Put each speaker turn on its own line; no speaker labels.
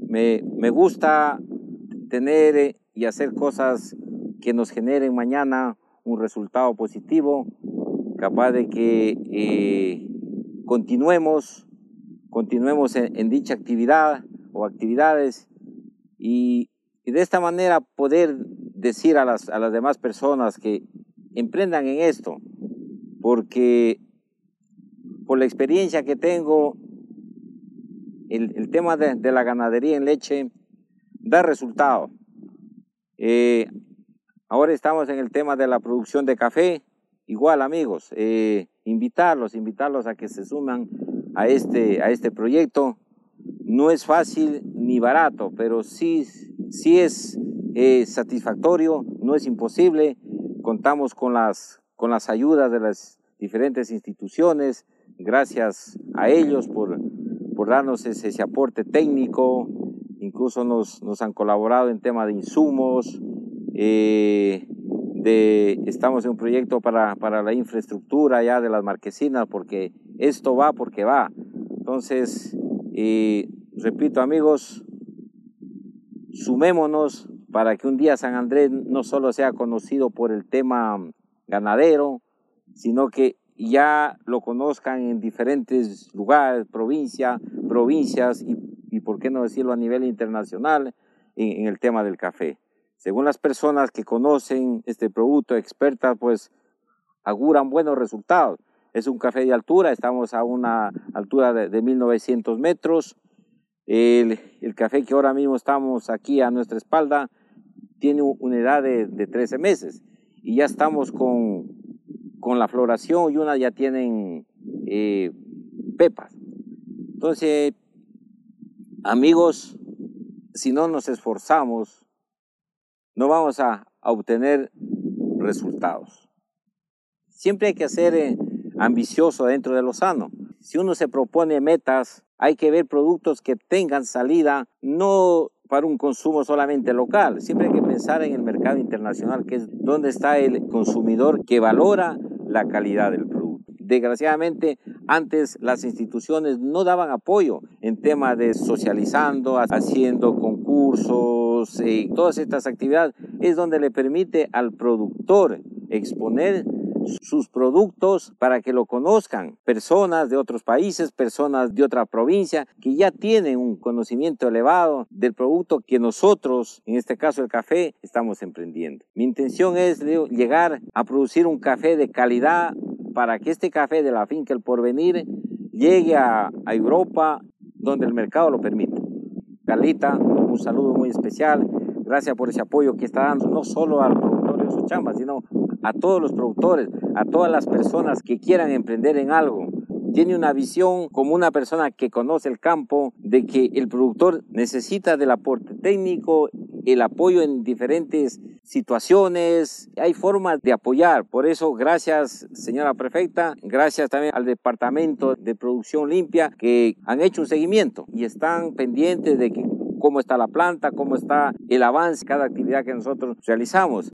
Me gusta tener y hacer cosas que nos generen mañana un resultado positivo, capaz de que continuemos en dicha actividad o actividades y de esta manera poder decir a las demás personas que emprendan en esto, porque por la experiencia que tengo, el tema de la ganadería en leche da resultado. Ahora estamos en el tema de la producción de café. Igual, amigos, invitarlos a que se suman a este proyecto. No es fácil ni barato, pero sí es satisfactorio, no es imposible. Contamos con las ayudas de las diferentes instituciones. Gracias a ellos por darnos ese aporte técnico. Incluso nos han colaborado en tema de insumos. Estamos en un proyecto para la infraestructura ya de las marquesinas, porque esto va porque va. Entonces, repito, amigos, sumémonos para que un día San Andrés no solo sea conocido por el tema ganadero, sino que ya lo conozcan en diferentes lugares, provincias y por qué no decirlo a nivel internacional en el tema del café. Según las personas que conocen este producto, expertas, pues auguran buenos resultados. Es un café de altura, estamos a una altura de 1900 metros. El café que ahora mismo estamos aquí a nuestra espalda tiene una edad de 13 meses y ya estamos con la floración y unas ya tienen pepas. Entonces, amigos, si no nos esforzamos, no vamos a obtener resultados. Siempre hay que ser ambicioso dentro de lo sano. Si uno se propone metas, hay que ver productos que tengan salida, no para un consumo solamente local. Siempre hay que pensar en el mercado internacional, que es donde está el consumidor que valora la calidad del producto. Desgraciadamente, antes las instituciones no daban apoyo en tema de socializando, haciendo concursos, todas estas actividades es donde le permite al productor exponer sus productos para que lo conozcan personas de otros países, personas de otra provincia que ya tienen un conocimiento elevado del producto que nosotros, en este caso el café, estamos emprendiendo. Mi intención es llegar a producir un café de calidad para que este café de la finca El Porvenir llegue a Europa donde el mercado lo permita. Carlita, un saludo muy especial. Gracias por ese apoyo que está dando no solo al productor de Sochamba, sino a todos los productores, a todas las personas que quieran emprender en algo. Tiene una visión como una persona que conoce el campo, de que el productor necesita del aporte técnico, el apoyo en diferentes situaciones. Hay formas de apoyar. Por eso, gracias, señora prefecta, gracias también al Departamento de Producción Limpia, que han hecho un seguimiento y están pendientes de que cómo está la planta, cómo está el avance, cada actividad que nosotros realizamos.